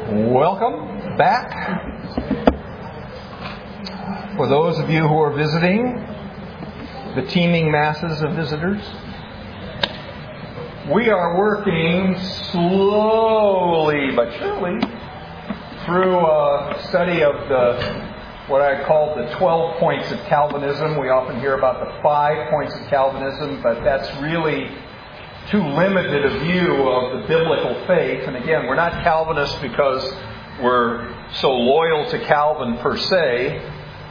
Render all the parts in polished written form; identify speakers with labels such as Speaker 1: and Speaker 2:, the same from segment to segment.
Speaker 1: Welcome back. For those of you who are visiting, the teeming masses of visitors, we are working slowly but surely through a study of what I call the 12 points of Calvinism. We often hear about the 5 points of Calvinism, but that's really too limited a view of the biblical faith. And again, we're not Calvinists because we're so loyal to Calvin per se,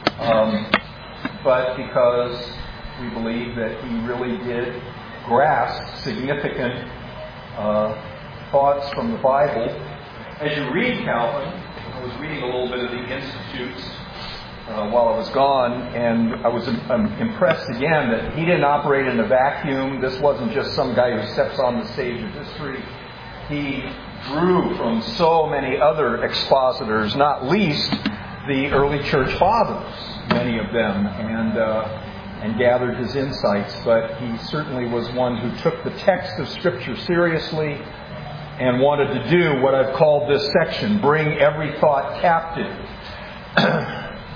Speaker 1: but because we believe that he really did grasp significant thoughts from the Bible. As you read Calvin, I was reading a little bit of the Institutes while I was gone, and I was impressed again that he didn't operate in a vacuum. This wasn't just some guy who steps on the stage of history. He drew from so many other expositors, not least the early church fathers, many of them, and gathered his insights. But he certainly was one who took the text of Scripture seriously and wanted to do what I've called this section, bring every thought captive.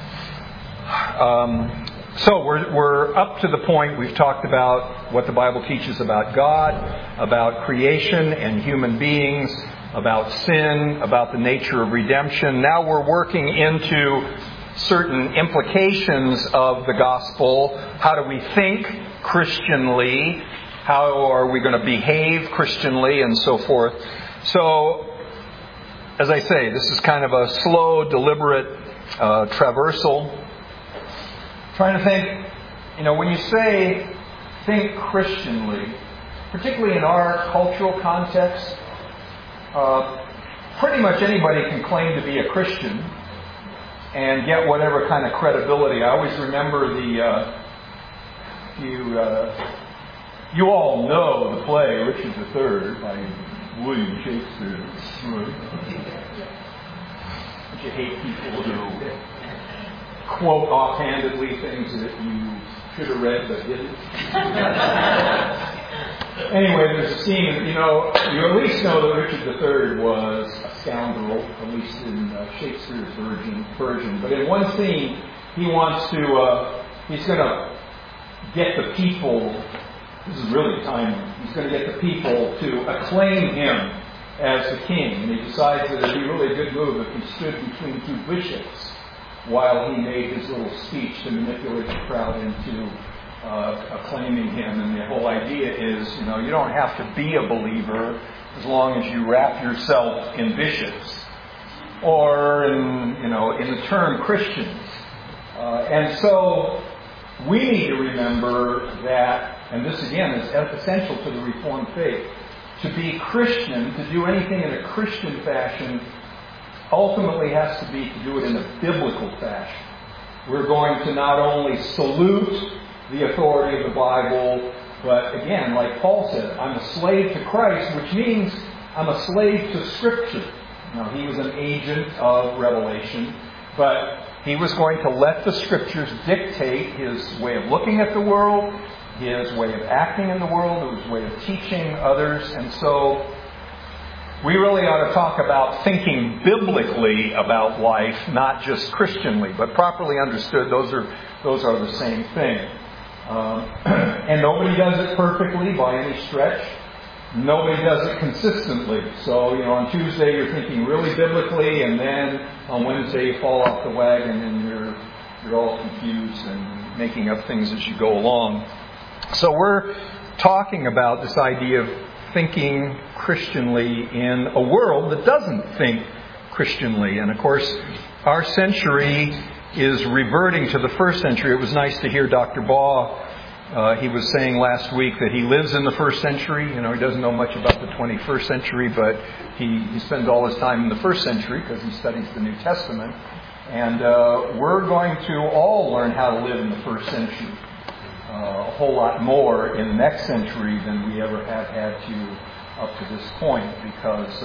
Speaker 1: So we're up to the point. We've talked about what the Bible teaches about God, about creation and human beings, about sin, about the nature of redemption. Now we're working into certain implications of the gospel. How do we think Christianly? How are we going to behave Christianly, and so forth? So, as I say, this is kind of a slow, deliberate traversal. Trying to think, when you say think Christianly, particularly in our cultural context, pretty much anybody can claim to be a Christian and get whatever kind of credibility. I always remember you all know the play Richard III by William Shakespeare. Don't you hate people who quote offhandedly things that you should have read but didn't? Anyway, there's a scene, you at least know that Richard III was a scoundrel, at least in Shakespeare's version. But in one scene, he's going to get the people, this is really timely, he's going to get the people to acclaim him as the king. And he decides that it would be a really good move if he stood between two bishops while he made his little speech to manipulate the crowd into acclaiming him. And the whole idea is, you don't have to be a believer as long as you wrap yourself in bishops or in the term Christians. And so we need to remember that, and this again is essential to the Reformed faith, to be Christian, to do anything in a Christian fashion, ultimately has to be to do it in a biblical fashion. We're going to not only salute the authority of the Bible, but again, like Paul said, I'm a slave to Christ, which means I'm a slave to Scripture. Now, he was an agent of revelation, but he was going to let the Scriptures dictate his way of looking at the world, his way of acting in the world, his way of teaching others. And so we really ought to talk about thinking biblically about life, not just Christianly, but properly understood. Those are the same thing. And nobody does it perfectly by any stretch. Nobody does it consistently. So, on Tuesday you're thinking really biblically, and then on Wednesday you fall off the wagon and you're all confused and making up things as you go along. So we're talking about this idea of thinking Christianly in a world that doesn't think Christianly. And of course, our century is reverting to the first century. It was nice to hear Dr. Baugh. He was saying last week that he lives in the first century. He doesn't know much about the 21st century, but he spends all his time in the first century because he studies the New Testament. And we're going to all learn how to live in the first century. A whole lot more in the next century than we ever have had to up to this point, because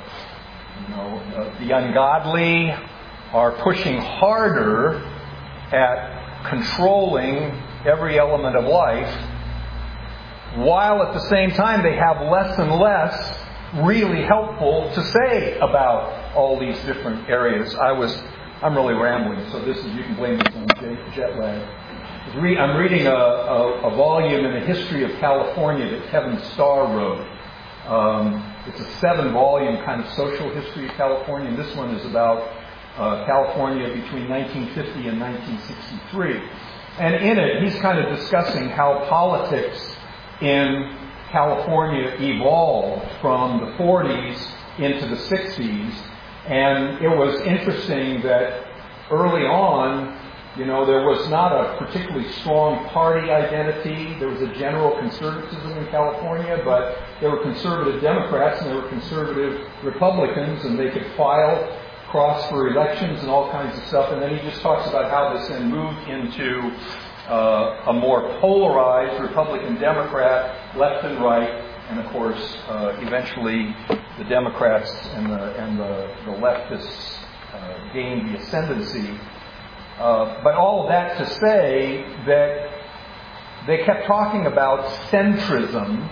Speaker 1: the ungodly are pushing harder at controlling every element of life, while at the same time they have less and less really helpful to say about all these different areas. I'm really rambling, so you can blame this on jet lag. I'm reading a volume in the history of California that Kevin Starr wrote. It's a 7-volume kind of social history of California, and this one is about California between 1950 and 1963. And in it, he's kind of discussing how politics in California evolved from the 40s into the 60s. And it was interesting that early on, there was not a particularly strong party identity. There was a general conservatism in California, but there were conservative Democrats and there were conservative Republicans, and they could cross for elections and all kinds of stuff. And then he just talks about how this then moved into a more polarized Republican-Democrat, left and right, and of course, eventually the Democrats and the leftists gained the ascendancy. But all of that to say that they kept talking about centrism,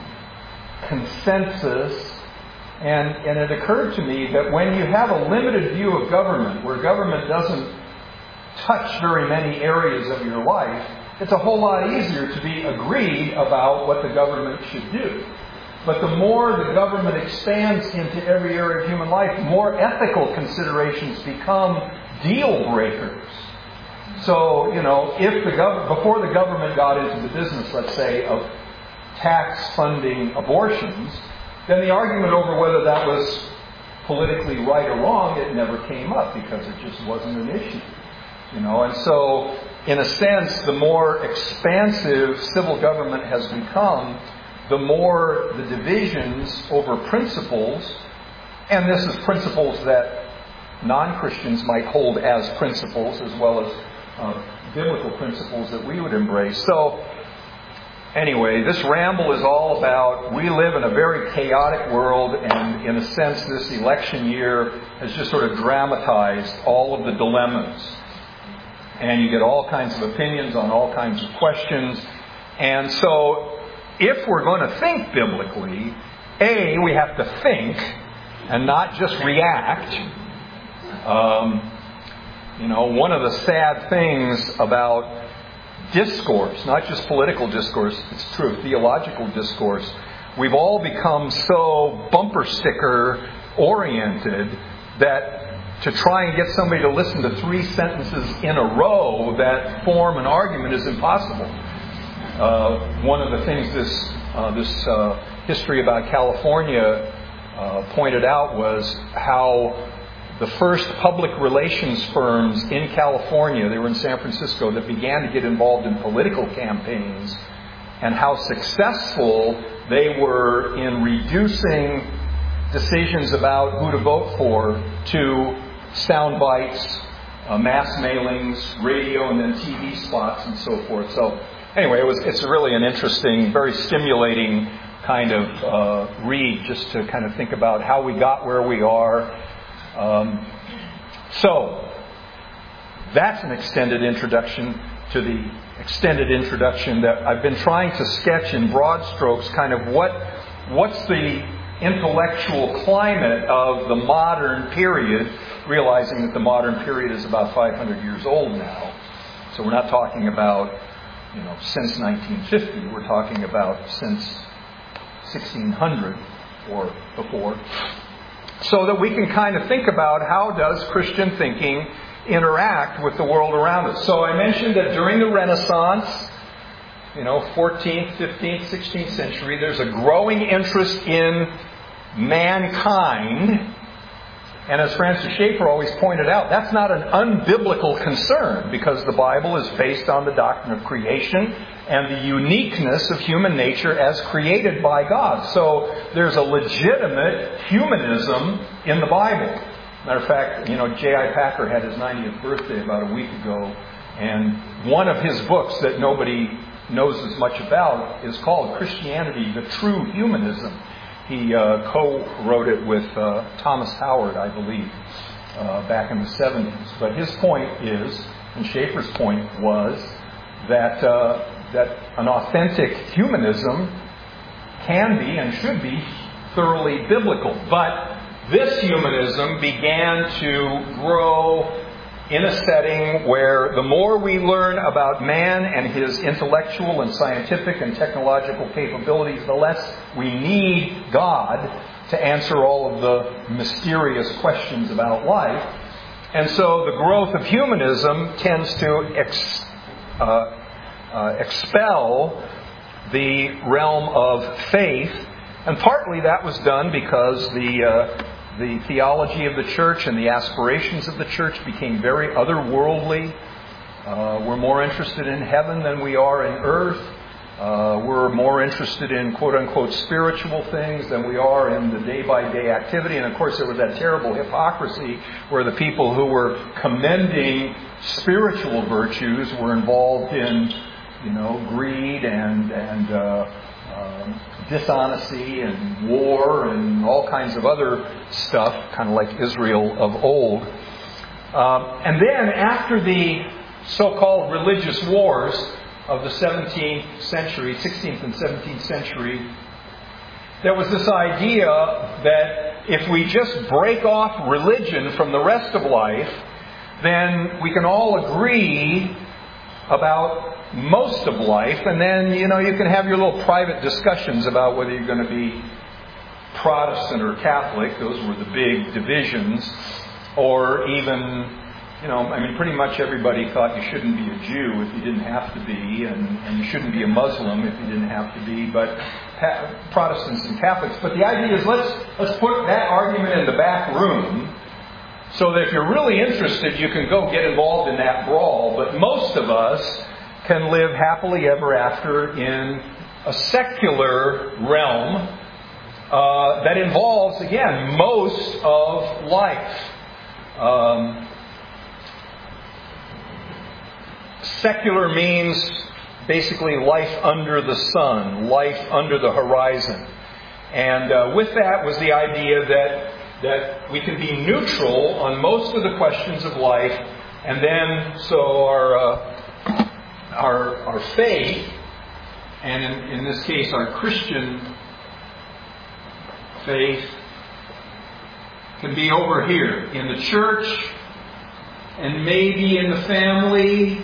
Speaker 1: consensus, and it occurred to me that when you have a limited view of government, where government doesn't touch very many areas of your life, it's a whole lot easier to be agreed about what the government should do. But the more the government expands into every area of human life, more ethical considerations become deal breakers. So, if before the government got into the business, let's say, of tax funding abortions, then the argument over whether that was politically right or wrong, it never came up because it just wasn't an issue. And so, in a sense, the more expansive civil government has become, the more the divisions over principles, and this is principles that non-Christians might hold as principles as well as biblical principles that we would embrace. So, anyway, this ramble is all about, we live in a very chaotic world, and in a sense this election year has just sort of dramatized all of the dilemmas. And you get all kinds of opinions on all kinds of questions. And so, if we're going to think biblically, we have to think and not just react. One of the sad things about discourse, not just political discourse, it's true, theological discourse, we've all become so bumper sticker oriented that to try and get somebody to listen to 3 sentences in a row that form an argument is impossible. One of the things this history about California pointed out was how the first public relations firms in California, they were in San Francisco, that began to get involved in political campaigns, and how successful they were in reducing decisions about who to vote for to sound bites, mass mailings, radio and then TV spots and so forth. So anyway, it's really an interesting, very stimulating kind of read, just to kind of think about how we got where we are. So that's an extended introduction to the extended introduction that I've been trying to sketch in broad strokes, kind of what's the intellectual climate of the modern period, realizing that the modern period is about 500 years old now. So we're not talking about, since 1950. We're talking about since 1600 or before. So that we can kind of think about how does Christian thinking interact with the world around us. So I mentioned that during the Renaissance, 14th, 15th, 16th century, there's a growing interest in mankind. And as Francis Schaeffer always pointed out, that's not an unbiblical concern, because the Bible is based on the doctrine of creation and the uniqueness of human nature as created by God. So there's a legitimate humanism in the Bible. Matter of fact, J.I. Packer had his 90th birthday about a week ago, and one of his books that nobody knows as much about is called Christianity, the True Humanism. He co-wrote it with Thomas Howard, I believe, back in the 70s. But his point is, and Schaeffer's point was, that an authentic humanism can be and should be thoroughly biblical. But this humanism began to grow in a setting where the more we learn about man and his intellectual and scientific and technological capabilities, the less we need God to answer all of the mysterious questions about life. And so the growth of humanism tends to expel the realm of faith. And partly that was done because the theology of the church and the aspirations of the church became very otherworldly. We're more interested in heaven than we are in earth. We're more interested in quote-unquote spiritual things than we are in the day-by-day activity. And of course there was that terrible hypocrisy where the people who were commending spiritual virtues were involved in, greed and dishonesty and war and all kinds of other stuff, kind of like Israel of old. And then after the so-called religious wars of the 17th century, 16th and 17th century, there was this idea that if we just break off religion from the rest of life, then we can all agree about most of life, and then, you can have your little private discussions about whether you're going to be Protestant or Catholic. Those were the big divisions. Or even, pretty much everybody thought you shouldn't be a Jew if you didn't have to be, and you shouldn't be a Muslim if you didn't have to be, but Protestants and Catholics. But the idea is let's put that argument in the back room, so that if you're really interested, you can go get involved in that brawl. But most of us can live happily ever after in a secular realm that involves, again, most of life. Secular means basically life under the sun, life under the horizon. And with that was the idea that we can be neutral on most of the questions of life, and then so our faith, and in this case our Christian faith, can be over here in the church and maybe in the family,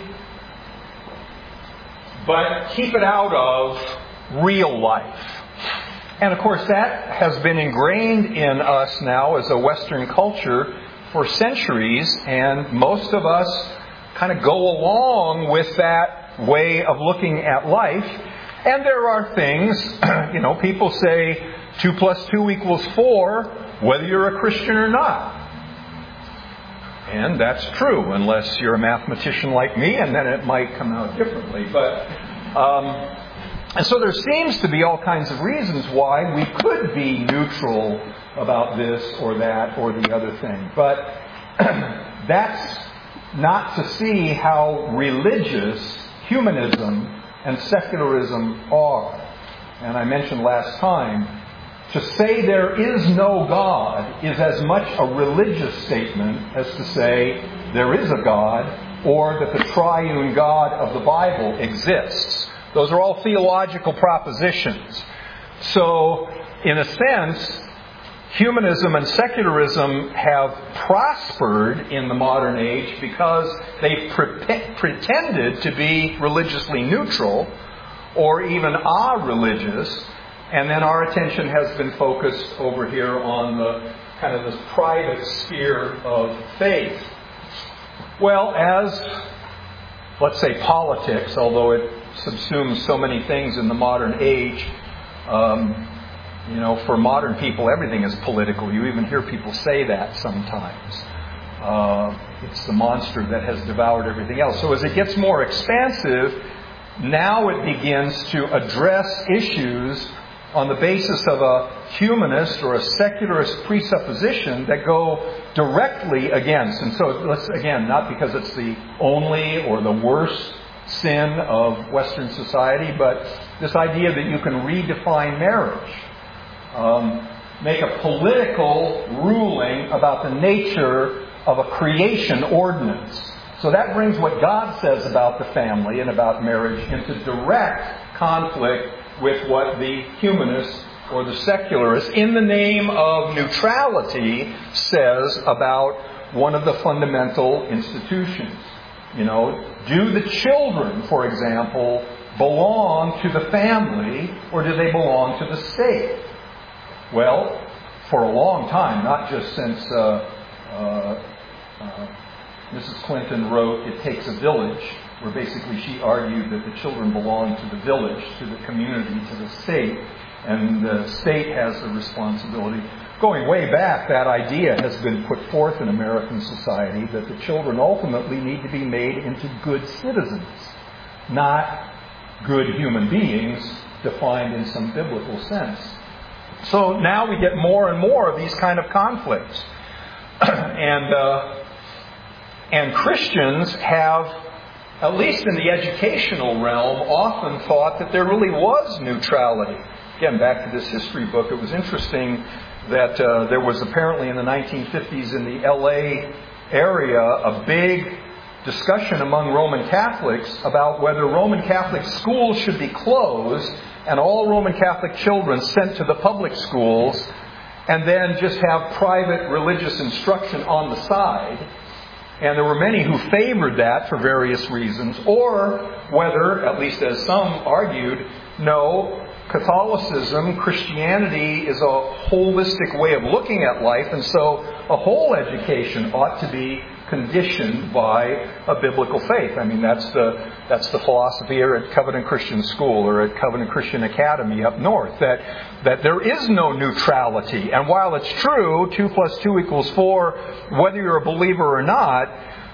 Speaker 1: but keep it out of real life. And of course that has been ingrained in us now as a Western culture for centuries, and most of us kind of go along with that way of looking at life. And there are things, people say 2 + 2 = 4, whether you're a Christian or not. And that's true, unless you're a mathematician like me, and then it might come out differently. But and so there seems to be all kinds of reasons why we could be neutral about this or that or the other thing. But that's not to see how religious humanism and secularism are. And I mentioned last time, to say there is no God is as much a religious statement as to say there is a God, or that the triune God of the Bible exists. Those are all theological propositions. So, in a sense, humanism and secularism have prospered in the modern age because they pretended to be religiously neutral or even are-religious, and then our attention has been focused over here on the kind of this private sphere of faith. Well, as, let's say, politics, although it subsumes so many things in the modern age, for modern people, everything is political. You even hear people say that sometimes. It's the monster that has devoured everything else. So as it gets more expansive, now it begins to address issues on the basis of a humanist or a secularist presupposition that go directly against. And so let's, again, not because it's the only or the worst sin of Western society, but this idea that you can redefine marriage. Make a political ruling about the nature of a creation ordinance. So that brings what God says about the family and about marriage into direct conflict with what the humanists or the secularist, in the name of neutrality, says about one of the fundamental institutions. You know, do the children, for example, belong to the family, or do they belong to the state? Well, for a long time, not just since Mrs. Clinton wrote It Takes a Village, where basically she argued that the children belong to the village, to the community, to the state, and the state has the responsibility. Going way back, that idea has been put forth in American society that the children ultimately need to be made into good citizens, not good human beings defined in some biblical sense. So now we get more and more of these kind of conflicts. And Christians have, at least in the educational realm, often thought that there really was neutrality. Again, back to this history book, it was interesting that there was apparently in the 1950s in the LA area a big discussion among Roman Catholics about whether Roman Catholic schools should be closed and all Roman Catholic children sent to the public schools and then just have private religious instruction on the side. And there were many who favored that for various reasons, or whether, at least as some argued, no, Catholicism, Christianity is a holistic way of looking at life, and so a whole education ought to be conditioned by a biblical faith. I mean, that's the philosophy here at Covenant Christian School or at Covenant Christian Academy up north, that there is no neutrality. And while it's true, 2 + 2 = 4, whether you're a believer or not,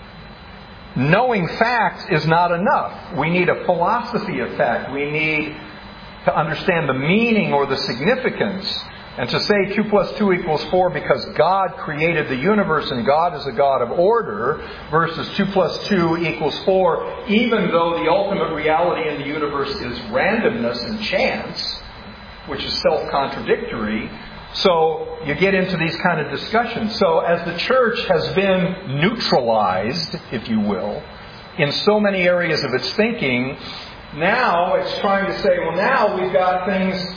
Speaker 1: knowing facts is not enough. We need a philosophy of fact. We need to understand the meaning or the significance. And to say 2 + 2 = 4 because God created the universe and God is a God of order versus 2 + 2 = 4, even though the ultimate reality in the universe is randomness and chance, which is self-contradictory. So you get into these kind of discussions. So as the church has been neutralized, if you will, in so many areas of its thinking, now it's trying to say, well, now we've got things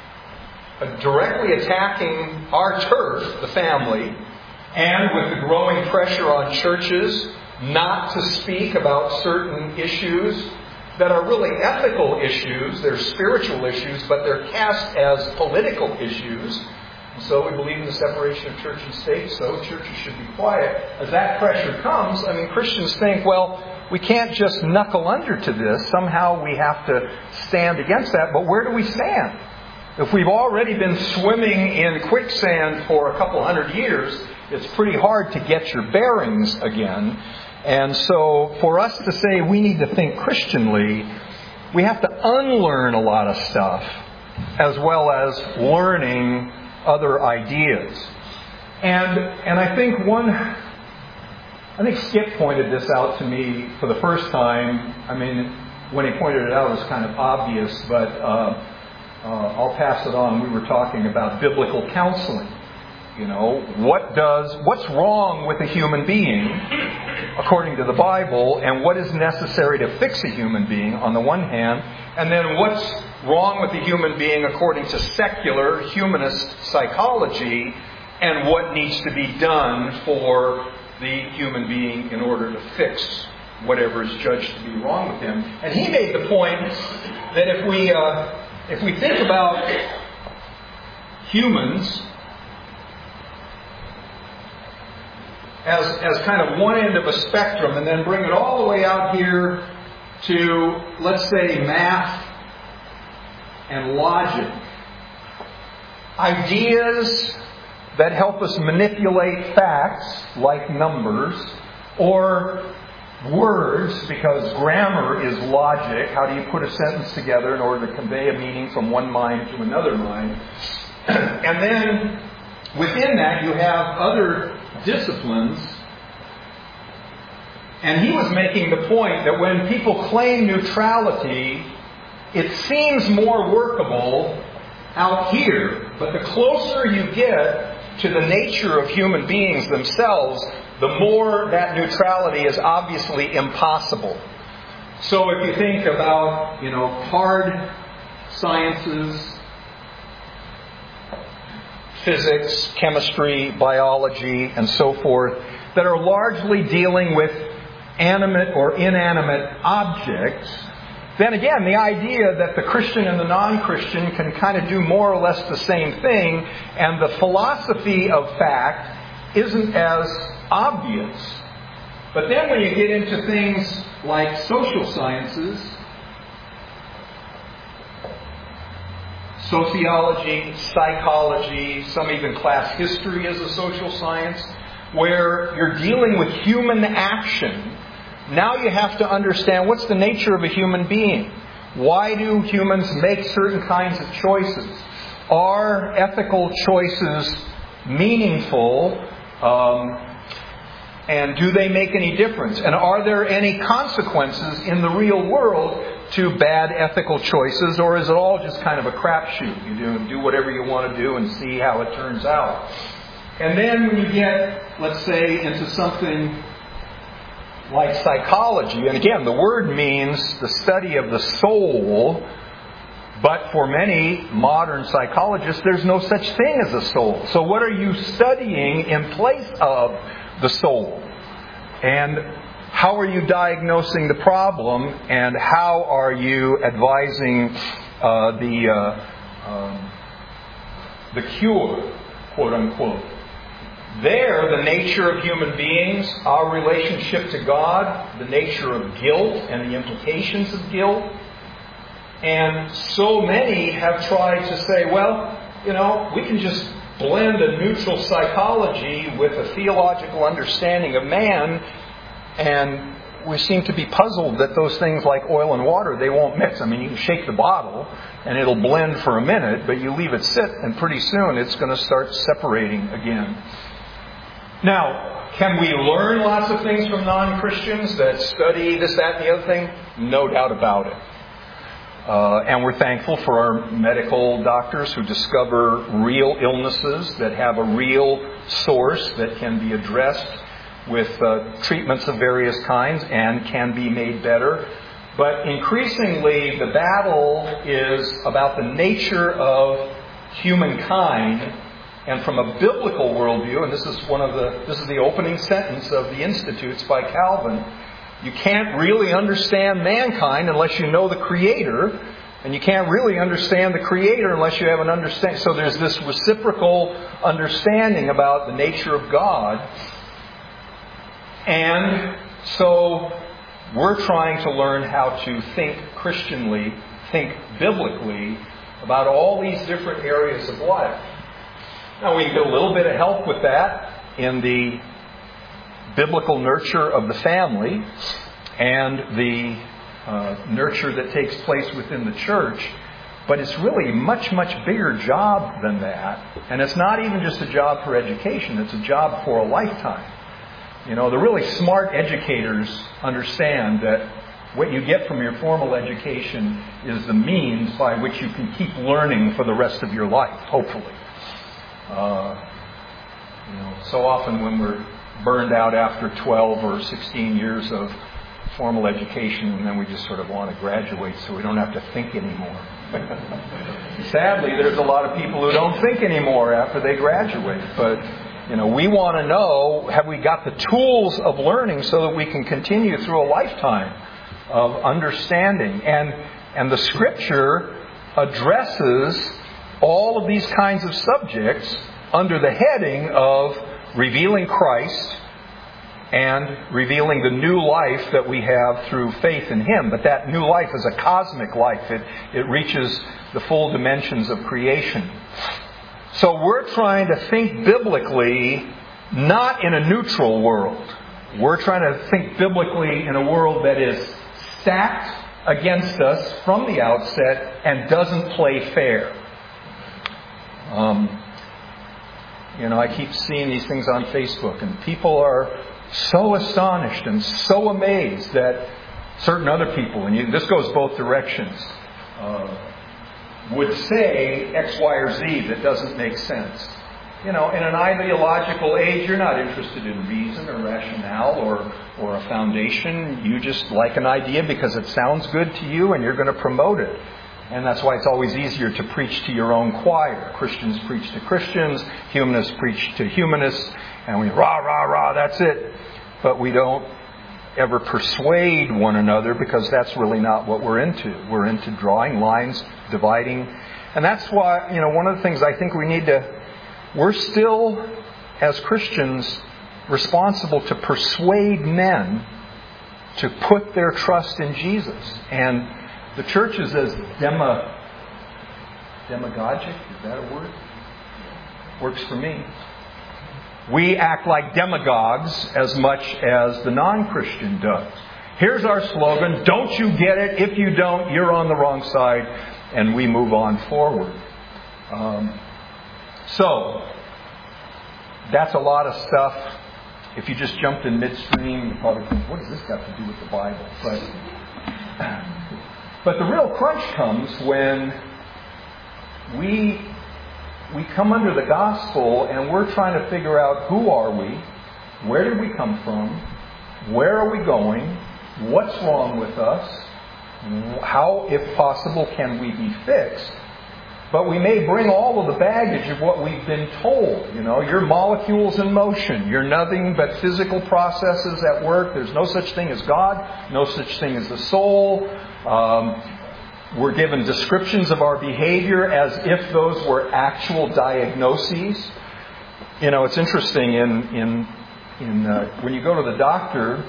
Speaker 1: directly attacking our turf, the family, and with the growing pressure on churches not to speak about certain issues that are really ethical issues, they're spiritual issues, but they're cast as political issues. And so we believe in the separation of church and state, so churches should be quiet. As that pressure comes, I mean, Christians think, well, we can't just knuckle under to this. Somehow we have to stand against that. But where do we stand? If we've already been swimming in quicksand for a couple hundred years, it's pretty hard to get your bearings again. And so for us to say we need to think Christianly, we have to unlearn a lot of stuff as well as learning other ideas. And I think Skip pointed this out to me for the first time. I mean, when he pointed it out, it was kind of obvious, but I'll pass it on. We were talking about biblical counseling. You know, what's wrong with a human being according to the Bible, and what is necessary to fix a human being on the one hand, and then what's wrong with a human being according to secular humanist psychology, and what needs to be done for the human being in order to fix whatever is judged to be wrong with him. And he made the point that if we think about humans as kind of one end of a spectrum and then bring it all the way out here to, let's say, math and logic, ideas that help us manipulate facts like numbers, or words, because grammar is logic. How do you put a sentence together in order to convey a meaning from one mind to another mind? And then within that you have other disciplines. And he was making the point that when people claim neutrality, it seems more workable out here. But the closer you get to the nature of human beings themselves, the more that neutrality is obviously impossible. So if you think about, hard sciences,
Speaker 2: physics, chemistry, biology, and so forth, that are largely dealing with animate or inanimate objects, then again, the idea that the Christian and the non-Christian can kind of do more or less the same thing, and the philosophy of fact isn't as obvious. But then when you get into things like social sciences, sociology, psychology, some even class history as a social science, where you're dealing with human action, now you have to understand what's the nature of a human being. Why do humans make certain kinds of choices? Are ethical choices meaningful? And do they make any difference? And are there any consequences in the real world to bad ethical choices? Or is it all just kind of a crapshoot? You do whatever you want to do and see how it turns out. And then when you get, let's say, into something like psychology, and again, the word means the study of the soul, but for many modern psychologists, there's no such thing as a soul. So what are you studying in place of the soul? And how are you diagnosing the problem? And how are you advising the cure, quote unquote? There, the nature of human beings, our relationship to God, the nature of guilt and the implications of guilt. And so many have tried to say, well, we can just blend a neutral psychology with a theological understanding of man, and we seem to be puzzled that those things like oil and water, they won't mix. I mean, you can shake the bottle and it'll blend for a minute, but you leave it sit and pretty soon it's going to start separating again. Now, can we learn lots of things from non-Christians that study this, that, and the other thing? No doubt about it. And we're thankful for our medical doctors who discover real illnesses that have a real source that can be addressed with treatments of various kinds and can be made better. But increasingly, the battle is about the nature of humankind. And from a biblical worldview, and this is the opening sentence of the Institutes by Calvin, you can't really understand mankind unless you know the Creator, and you can't really understand the Creator unless you have an understanding. So there's this reciprocal understanding about the nature of God. And so we're trying to learn how to think Christianly, think biblically about all these different areas of life. Now, we get a little bit of help with that in the biblical nurture of the family and the nurture that takes place within the church. But it's really a much, much bigger job than that. And it's not even just a job for education. It's a job for a lifetime. The really smart educators understand that what you get from your formal education is the means by which you can keep learning for the rest of your life, hopefully. So often when we're burned out after 12 or 16 years of formal education, and then we just sort of want to graduate so we don't have to think anymore. Sadly, there's a lot of people who don't think anymore after they graduate. But, we want to know, have we got the tools of learning so that we can continue through a lifetime of understanding? And the Scripture addresses all of these kinds of subjects under the heading of revealing Christ and revealing the new life that we have through faith in Him. But that new life is a cosmic life. It reaches the full dimensions of creation. So we're trying to think biblically, not in a neutral world. We're trying to think biblically in a world that is stacked against us from the outset and doesn't play fair. I keep seeing these things on Facebook, and people are so astonished and so amazed that certain other people, and this goes both directions, would say X, Y, or Z that doesn't make sense. In an ideological age, you're not interested in reason or rationale or a foundation. You just like an idea because it sounds good to you and you're going to promote it. And that's why it's always easier to preach to your own choir. Christians preach to Christians, humanists preach to humanists, and we rah, rah, rah, that's it. But we don't ever persuade one another, because that's really not what we're into. We're into drawing lines, dividing. And that's why, one of the things I think we need to... We're still, as Christians, responsible to persuade men to put their trust in Jesus. And the church is as demagogic, is that a word? Works for me. We act like demagogues as much as the non-Christian does. Here's our slogan, don't you get it? If you don't, you're on the wrong side. And we move on forward. So, that's a lot of stuff. If you just jumped in midstream, you probably think, what does this got to do with the Bible? But the real crunch comes when we come under the gospel and we're trying to figure out who are we, where did we come from, where are we going, what's wrong with us, how, if possible, can we be fixed. But we may bring all of the baggage of what we've been told. Your molecules in motion. You're nothing but physical processes at work. There's no such thing as God. No such thing as the soul. We're given descriptions of our behavior as if those were actual diagnoses. It's interesting when you go to the doctor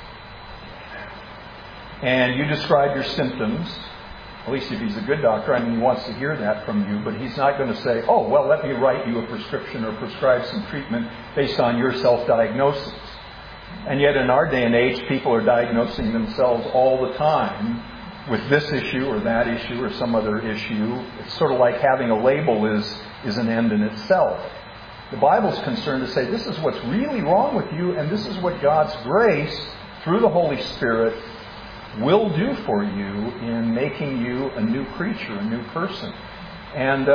Speaker 2: and you describe your symptoms. At least if he's a good doctor, he wants to hear that from you, but he's not going to say, oh, well, let me write you a prescription or prescribe some treatment based on your self-diagnosis. And yet in our day and age, people are diagnosing themselves all the time with this issue or that issue or some other issue. It's sort of like having a label is an end in itself. The Bible's concerned to say this is what's really wrong with you, and this is what God's grace, through the Holy Spirit, will do for you in making you a new creature, a new person. And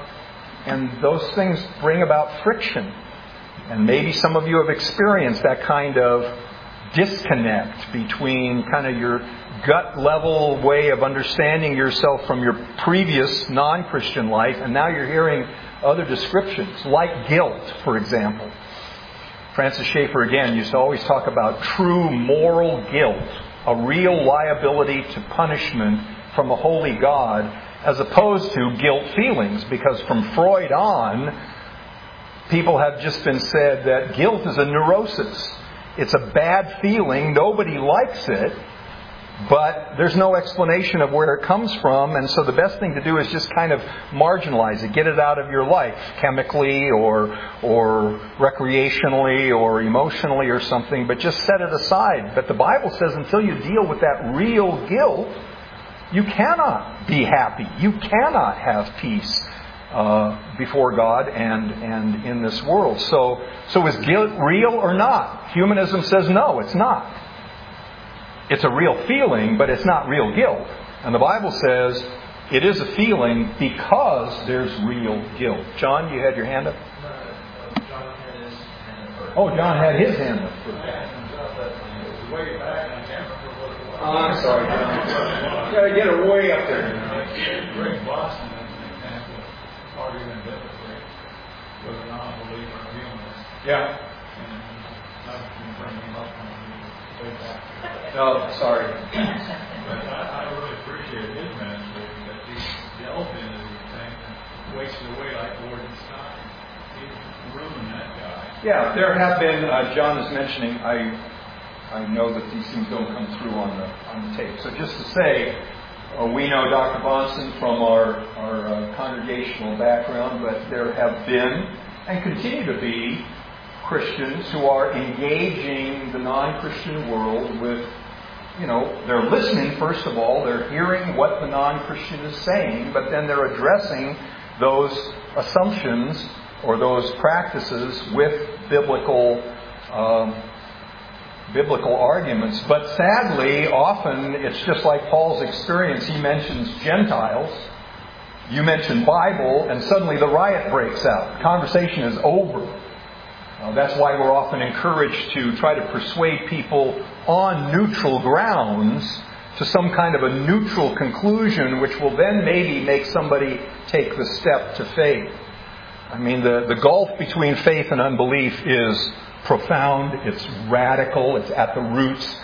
Speaker 2: those things bring about friction. And maybe some of you have experienced that kind of disconnect between kind of your gut level way of understanding yourself from your previous non-Christian life, and now you're hearing other descriptions, like guilt, for example. Francis Schaeffer, again, used to always talk about true moral guilt, a real liability to punishment from a holy God, as opposed to guilt feelings, because from Freud on, people have just been said that guilt is a neurosis. It's a bad feeling. Nobody likes it, but there's no explanation of where it comes from, and so the best thing to do is just kind of marginalize it, get it out of your life, chemically or recreationally or emotionally or something, but just set it aside. But the Bible says until you deal with that real guilt, you cannot be happy. You cannot have peace before God and in this world. So is guilt real or not? Humanism says no, it's not. It's a real feeling, but it's not real guilt. And the Bible says it is a feeling because there's real guilt. John, you had your hand up?
Speaker 3: John had his hand up first.
Speaker 2: Oh, John had his hand up first.
Speaker 3: Way back, I can't remember what it was.
Speaker 2: Oh, I'm sorry, John. You got to get it way up there.
Speaker 3: Greg Boston, as an example, arguing biblically with a non-believer in humanist.
Speaker 2: Yeah.
Speaker 3: And I've been bringing him up on way back.
Speaker 2: No, sorry.
Speaker 3: But I really appreciate his ministry that he delved into these things and wasted away like Gordon Stein. He ruined that guy.
Speaker 2: Yeah, there have been, John is mentioning, I know that these things don't come through on the tape. So just to say, we know Dr. Bonson from our congregational background, but there have been and continue to be Christians who are engaging the non-Christian world with, they're listening first of all, they're hearing what the non-Christian is saying, but then they're addressing those assumptions or those practices with biblical arguments. But sadly, often it's just like Paul's experience. He mentions Gentiles, you mention Bible, and suddenly the riot breaks out. The conversation is over. That's why we're often encouraged to try to persuade people on neutral grounds to some kind of a neutral conclusion, which will then maybe make somebody take the step to faith. I mean, the gulf between faith and unbelief is profound, it's radical, it's at the roots,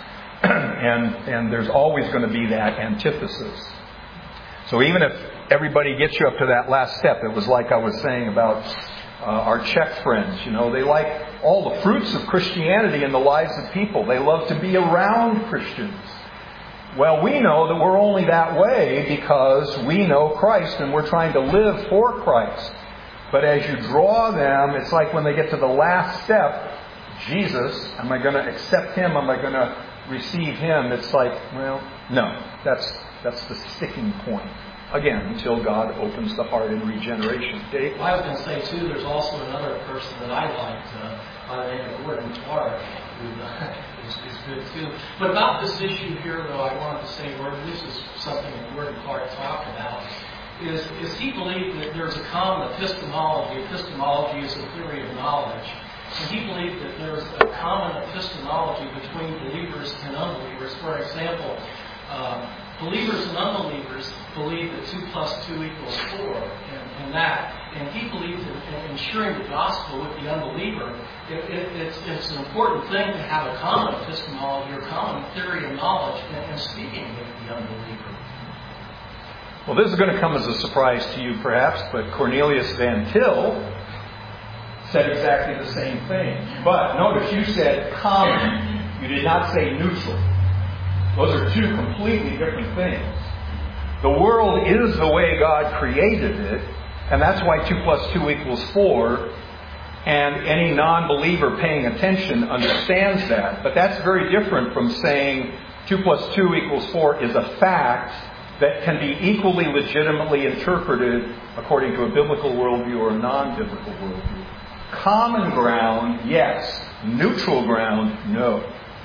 Speaker 2: and there's always going to be that antithesis. So even if everybody gets you up to that last step, it was like I was saying about our Czech friends, they like all the fruits of Christianity in the lives of people. They love to be around Christians. Well, we know that we're only that way because we know Christ and we're trying to live for Christ. But as you draw them, it's like when they get to the last step, Jesus, am I going to accept Him? Am I going to receive Him? It's like, well, no. That's the sticking point. Again, until God opens the heart in regeneration. Dave?
Speaker 4: Well, I was going to say, too, there's also another person that I liked by the name of Gordon Clark, who is good, too. But about this issue here, though, I wanted to say, this is something that Gordon Clark talked about, is he believed that there's a common epistemology. Epistemology is a theory of knowledge. And he believed that there's a common epistemology between believers and unbelievers. For example, believers and unbelievers believe that 2 + 2 = 4, and he believed in sharing the gospel with the unbeliever. It's an important thing to have a common epistemology or common theory of knowledge and speaking with the unbeliever.
Speaker 2: Well, this is going to come as a surprise to you, perhaps, but Cornelius Van Til said exactly the same thing. But notice you said common. You did not say neutral. Those are two completely different things. The world is the way God created it, and that's why 2 + 2 = 4, and any non-believer paying attention understands that. But that's very different from saying 2 + 2 = 4 is a fact that can be equally legitimately interpreted according to a biblical worldview or a non-biblical worldview. Common ground, yes. Neutral ground, no.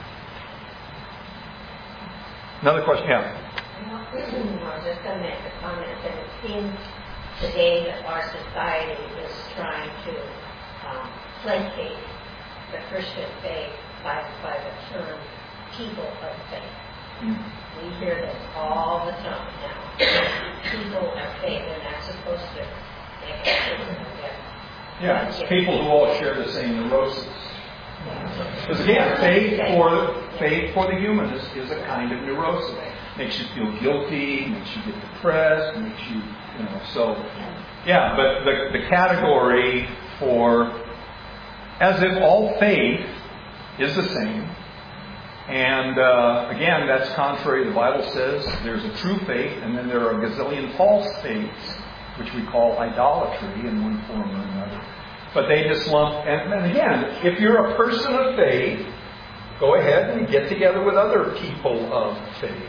Speaker 2: Another question, yeah.
Speaker 5: I was just going to make a comment that it seems today that our society is trying to placate the Christian faith by the term people of faith. We hear this all the time now. People of faith, they're not supposed to make a statement of that.
Speaker 2: Yeah, it's people who all share the same neurosis. Because again, faith for the humanist is a kind of neurosis. Makes you feel guilty, makes you get depressed, makes you, so. Yeah, but the category for, as if all faith is the same. And again, that's contrary. The Bible says there's a true faith, and then there are a gazillion false faiths, which we call idolatry in one form or another. But they just lump, and again, if you're a person of faith, go ahead and get together with other people of faith.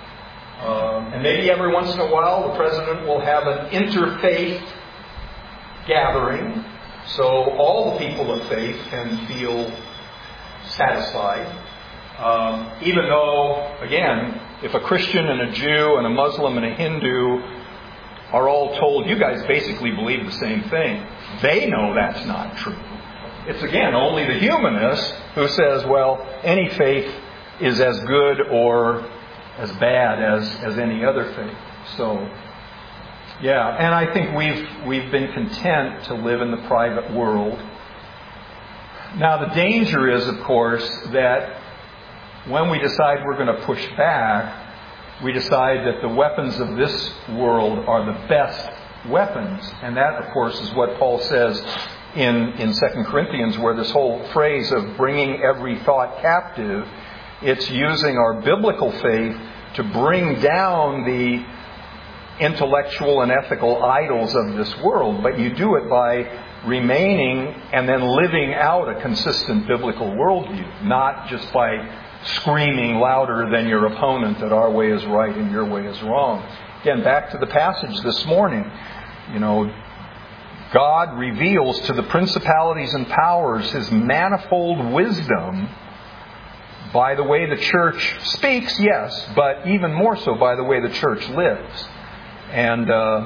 Speaker 2: And maybe every once in a while the president will have an interfaith gathering, so all the people of faith can feel satisfied. Even though, again, if a Christian and a Jew and a Muslim and a Hindu are all told, you guys basically believe the same thing, they know that's not true. It's, again, only the humanist who says, well, any faith is as good or as bad as any other faith. So, yeah, and I think we've been content to live in the private world. Now, the danger is, of course, that when we decide we're going to push back, we decide that the weapons of this world are the best weapons. And that, of course, is what Paul says in 2 Corinthians, where this whole phrase of bringing every thought captive, it's using our biblical faith to bring down the intellectual and ethical idols of this world. But you do it by remaining and then living out a consistent biblical worldview, not just by screaming louder than your opponent that our way is right and your way is wrong. Again, back to the passage this morning. God reveals to the principalities and powers His manifold wisdom by the way the church speaks, yes, but even more so by the way the church lives. And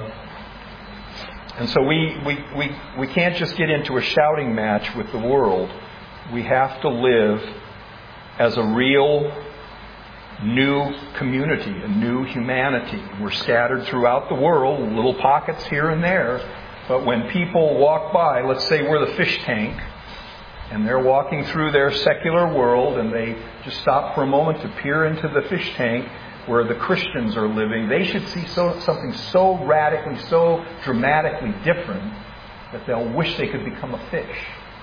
Speaker 2: so we can't just get into a shouting match with the world. We have to live as a real new community, a new humanity. We're scattered throughout the world, little pockets here and there. But when people walk by, let's say we're the fish tank, and they're walking through their secular world, and they just stop for a moment to peer into the fish tank where the Christians are living, they should see something so radically, so dramatically different that they'll wish they could become a fish.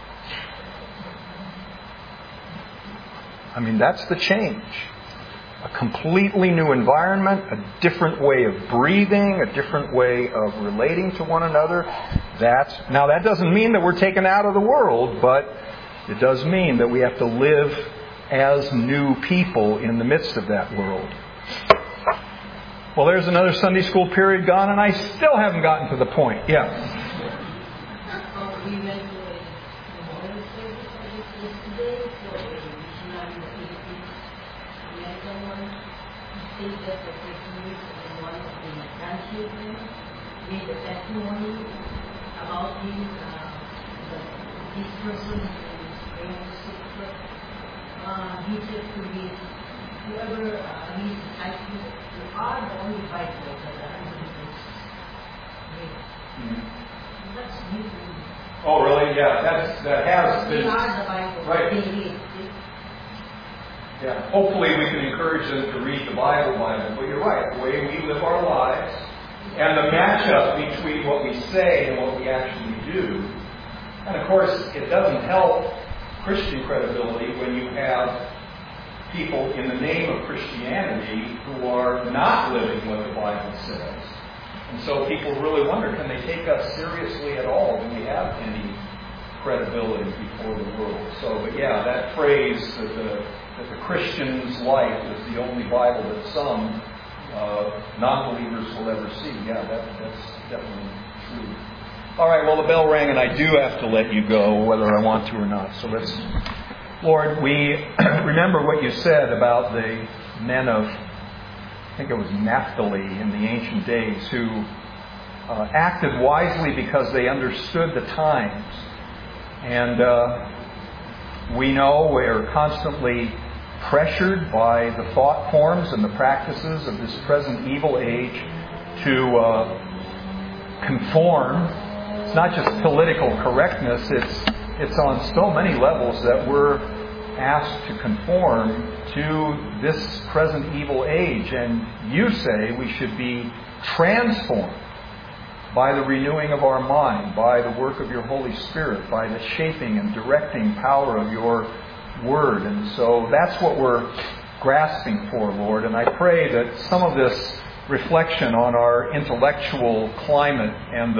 Speaker 2: I mean, that's the change. A completely new environment, a different way of breathing, a different way of relating to one another. Now that doesn't mean that we're taken out of the world, but it does mean that we have to live as new people in the midst of that world. Well, there's another Sunday school period gone, and I still haven't gotten to the point. Yeah.
Speaker 6: Made a testimony about this person he said to me, whoever these disciples, you are the only Bible that the unbelievers made. That's new.
Speaker 2: Oh, really? Yeah, that has been.
Speaker 6: We are the Bible.
Speaker 2: Right.
Speaker 6: They read.
Speaker 2: Yeah. Hopefully we can encourage them to read the Bible. But you're right. The way we live our lives and the matchup between what we say and what we actually do. And of course, it doesn't help Christian credibility when you have people in the name of Christianity who are not living what the Bible says. And so people really wonder, can they take us seriously at all? Do we have any credibility before the world? So, but yeah, that phrase that the Christian's life is the only Bible that some non-believers will ever see. Yeah, that's definitely true. All right, well, the bell rang, and I do have to let you go, whether I want to or not. So let's... Lord, we remember what you said about the men of, I think it was Naphtali in the ancient days, who acted wisely because they understood the times. And we know we're constantly pressured by the thought forms and the practices of this present evil age to conform. It's not just political correctness, it's on so many levels that we're asked to conform to this present evil age. And you say we should be transformed by the renewing of our mind, by the work of your Holy Spirit, by the shaping and directing power of your Word. And so that's what we're grasping for, Lord. And I pray that some of this reflection on our intellectual climate and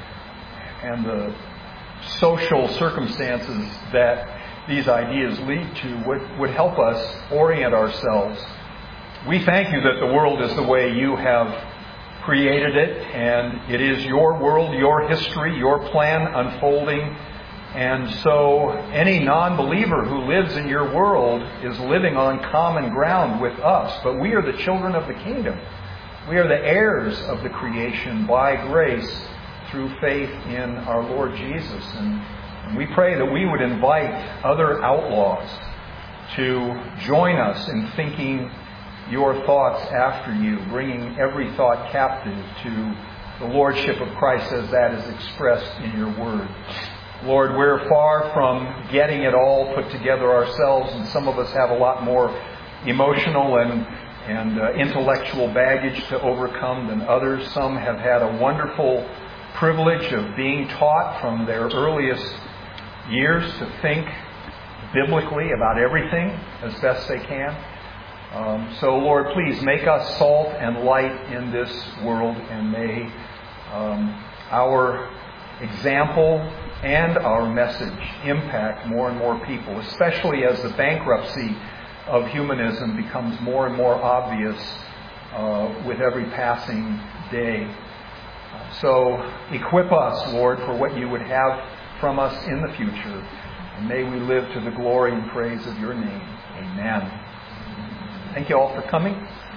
Speaker 2: the social circumstances that these ideas lead to would help us orient ourselves. We thank you that the world is the way you have created it, and it is your world, your history, your plan unfolding. And so any non-believer who lives in your world is living on common ground with us. But we are the children of the kingdom. We are the heirs of the creation by grace through faith in our Lord Jesus. And we pray that we would invite other outlaws to join us in thinking your thoughts after you, bringing every thought captive to the Lordship of Christ as that is expressed in your Word. Lord, we're far from getting it all put together ourselves, and some of us have a lot more emotional and intellectual baggage to overcome than others. Some have had a wonderful privilege of being taught from their earliest years to think biblically about everything as best they can. So, Lord, please make us salt and light in this world, and may our example and our message impact more and more people, especially as the bankruptcy of humanism becomes more and more obvious with every passing day. So equip us, Lord, for what you would have from us in the future. And may we live to the glory and praise of your name. Amen. Thank you all for coming.